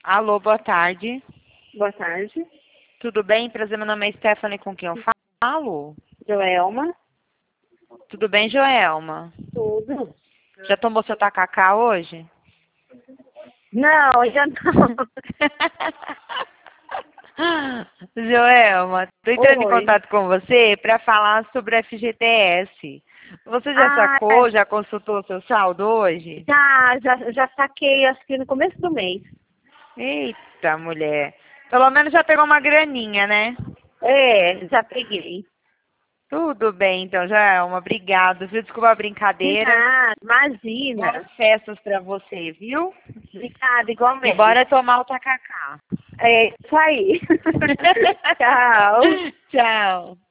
Alô, boa tarde. Boa tarde. Tudo bem? Prazer, meu nome é Stephanie, com quem eu falo? Joelma. Tudo bem, Joelma? Tudo. Já tomou seu tacacá hoje? Não, ainda não. Joelma, tô entrando em Oi. contato com você para falar sobre a FGTS. Você já Ah, sacou, já consultou seu saldo hoje? já saquei, acho que no começo do mês. Eita, mulher. Pelo menos já pegou uma graninha, né? É, já peguei. Tudo bem, então, Joelma. Obrigado, viu? Desculpa a De brincadeira. nada, imagina. Boas festas para você, viu? Obrigada, E igualmente. bora tomar o tacacá. É isso aí. Tchau. Tchau.